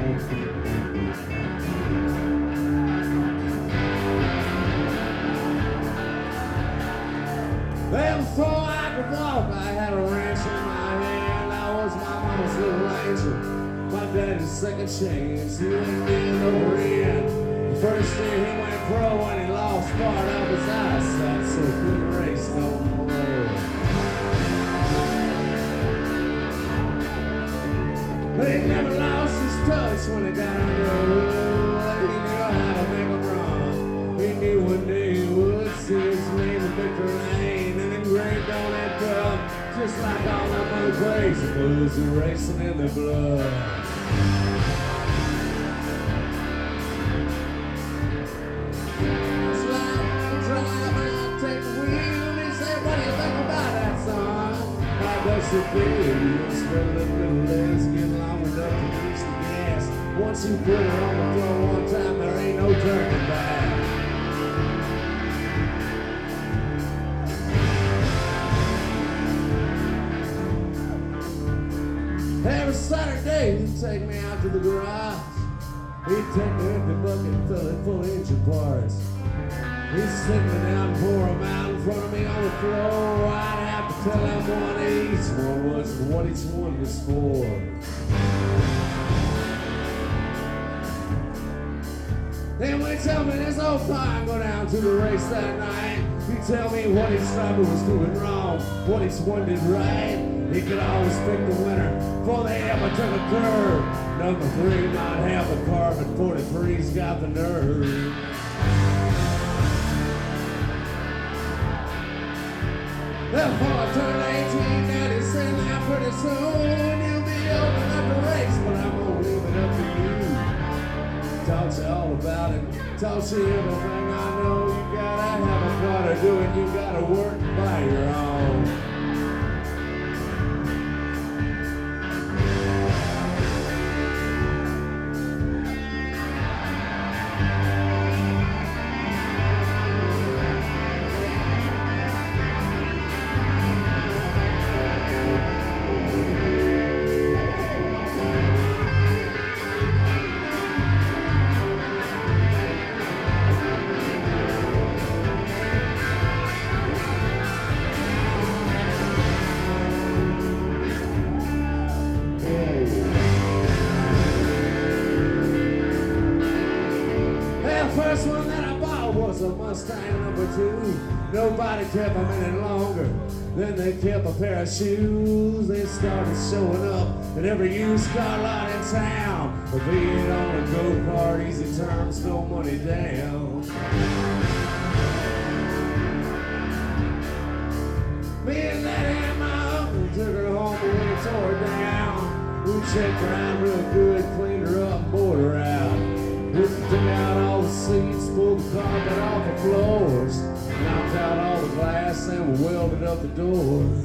Well, before I could walk, I had a wrench in my hand. I was my mama's little angel, my daddy's second chance. He went in over in. The first year he went pro and he lost part of his eyesight, so he couldn't race no more. But he never lost his touch when he got on the road. He knew how to make a run. He knew one day he would see his name in Victory Lane and engraved on that cup, just like all them other crazy blues are racing in their blood. It's like I'm driving, I take the wheel, and he said, what do you think about that, son? How does it feel? You spread a little legs, get long enough to reach the gas. Once you put it on the floor one time, there ain't no turning back. Every Saturday, he'd take me out to the garage. He'd take the empty bucket and fill it full of engine parts. He'd sit me down and pour them out in front of me on the floor. I'd have to tell him what each one was and what each one was for. Then when he tell me this old car go down to the race that night, he'd tell me what each driver was doing wrong, what each one did right. He could always pick the winner before they ever took a curve. Number 3 might have the car, but 43's got the nerve. Before I turned 18, Daddy said now pretty soon you'll be old enough to race, but I'm gonna leave it up to you. Taught you all about it, taught you everything I know. You gotta have a car to do it, you gotta work by your own. First one that I bought was a Mustang number 2. Nobody kept them any longer than they kept a pair of shoes. They started showing up at every used car lot in town. But be it on a go-kart, easy terms, no money down. Me and Daddy and my uncle took her home and we tore her down. We checked her out real good, cleaned her up, and bored her out. We took out all the seats, pulled the carpet off the floors, knocked out all the glass, and we welded up the doors.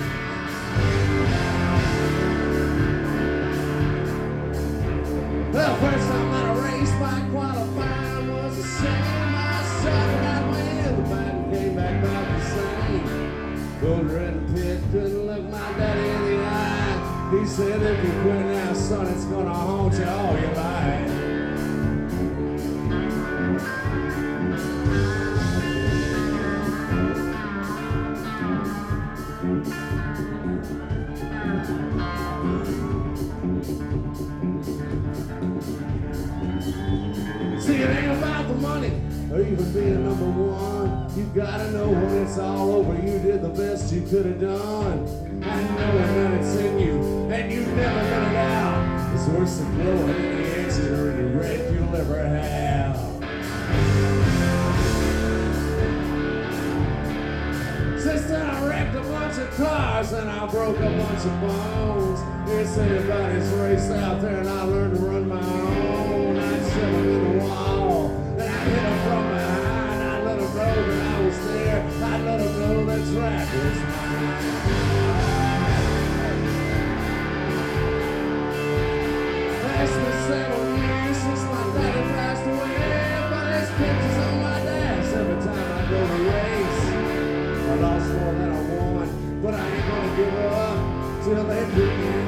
Well, first time that I raced bike qualifying was a shame. I started out with the bike and came back about the same. Pulled her in the pit, couldn't look my daddy in the eye. He said, if you quit now, son, it's gonna haunt you all your life. See, it ain't about the money or even being number 1. You gotta know when it's all over, you did the best you could have done. And knowing that it's in you and you never let it out is worse than blowing any engine or any wreck you'll ever have. Since then I wrecked a bunch of cars and I broke a bunch of bones. There's anybody's race out there and I learned to run my own. I'd shove them in the wall and I'd hit them from behind. I'd let them know that I was there. I'd let them know that track was mine. It's been several years since my daddy passed away, but there's pictures on my dash every time I go to race. I lost more than I won, but I ain't gonna give up till they pick me